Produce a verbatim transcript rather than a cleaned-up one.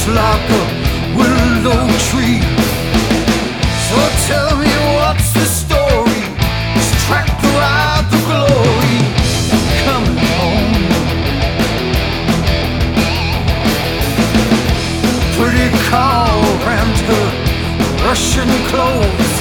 just like a willow tree. So tell me what's the story? It's tracked throughout the glory, coming home. Pretty car and her Russian clothes,